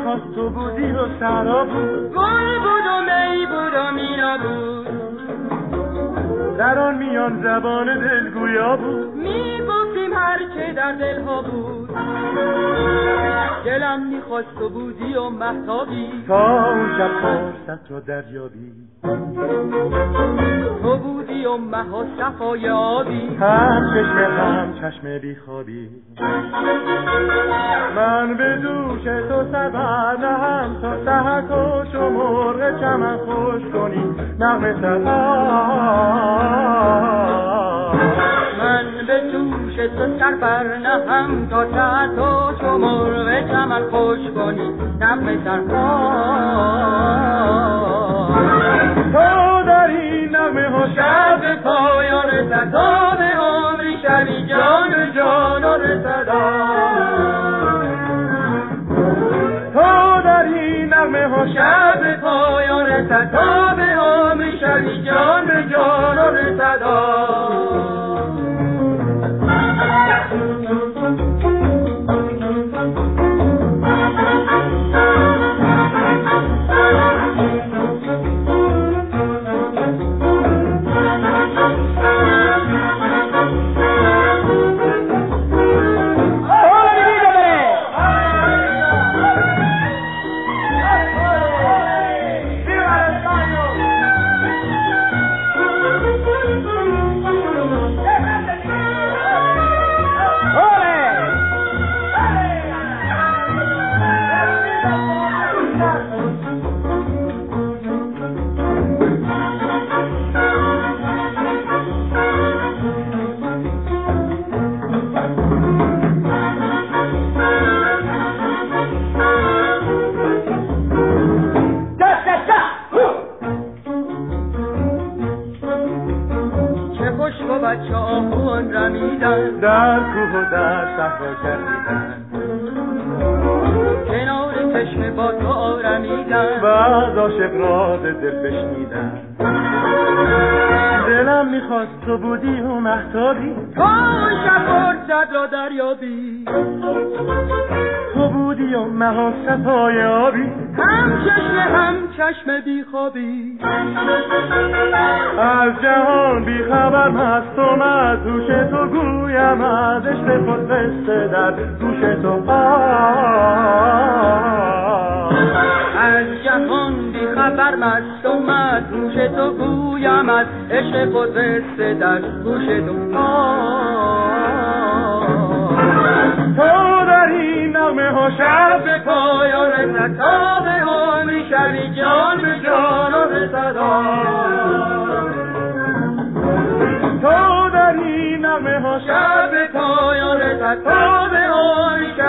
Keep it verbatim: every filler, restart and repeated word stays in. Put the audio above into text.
میخواست تو بودی و صحرا بود، گل بود و می بود و مینا بود، در آن میان زبان دلگویا بود، میگفتیم هر که در دلها بود. دلم میخواست تو بودی و مهتابی، تا اون شب فرصت رو دریابی، تو بودی و مه و صفای آبی، هم چشم هم چشم بیخوابی. من به دوش تو سبر نهم تا سحر تو چو مرغ چمن خوش کنی نغمه سحر. من به دوش تو سر بر نهم تا سحر تو چو مرغ چمن خوش کنی نغمه سحر. تو در این نغمه ها شب پایان صدا به عمری شبی جان به جان رسدا. تو در این نغمه ها شب پایان صدا به عمری شبی جان به جان رسدا. بچه آخون رمیدن در کوه و در صحرا کردیدن، کنار چشم با تو آرمیدن و از عاشق راز دل بشنیدن. دلم میخواست تو بودی و مهتابی، تا شب فرصت را دریابی، تو بودی و مه و صفای آبی، هم چشم هم چشم بیخوابی. از جهان بیخبر مست و مدهوش تو گویم از عشق خود قصه در گوش تو. از جهان بیخبر مست و مدهوش تو گویم از عشق خود قصه در گوش تو. تو در این نغمه ها شب به پایان صدا به عمری شبی جان به جان رسدا. تو در این نغمه ها شب به پایان صدا به عمری